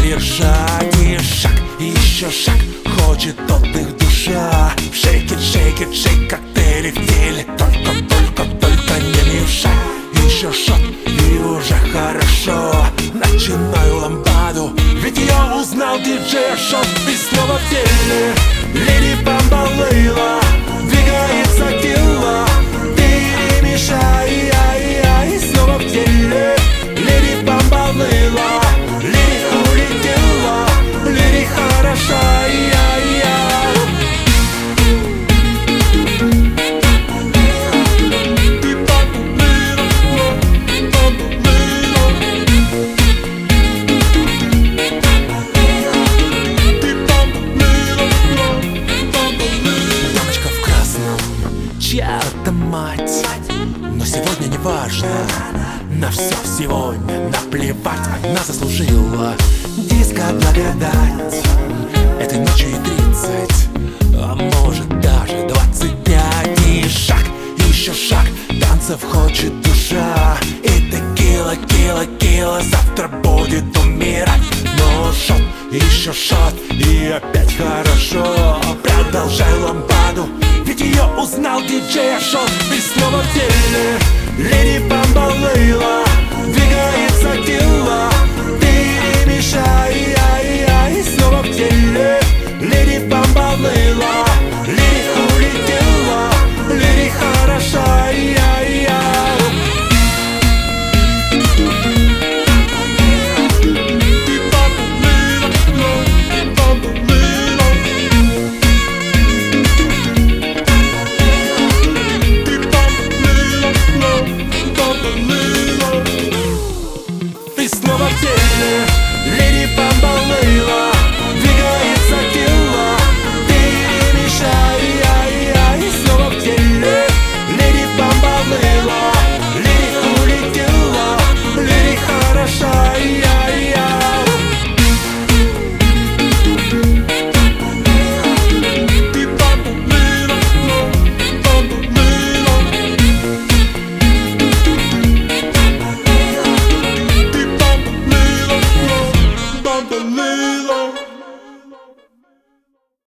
мир шаги, шаг и еще шаг. Хочет отдых душа. Шейк it, шейк, коктейли в теле. Только не мешай. Еще шот и уже хорошо. Начинаю ламбаду, ведь я узнал диджея шот. И снова в теле Леди Бамбалейла. Двигается тело, ты не мешай. И снова в теле Леди Бамбалейла. Леди улетела, леди хороша. Чья-то мать, но сегодня не важно. На все сегодня наплевать. Она заслужила диско благодать. Этой ночью и 30, а может даже 25. И шаг, еще шаг, танцев хочет душа. И текила, завтра будет умирать. Но шот, еще шот, и опять хорошо. Продолжай ламбаду, ведь ее узнал диджея шот. И снова в теле Леди Бамбалейла. Двигается тело, ты не мешай. И снова в теле Леди Бамбалейла. Леди улетела, леди хороша. И снова в теле Леди Бамбалейла. Двигается тело, ты не мешай. И снова в теле Леди Бамбалейла. Леди улетела, леди хороша. Bambalelo.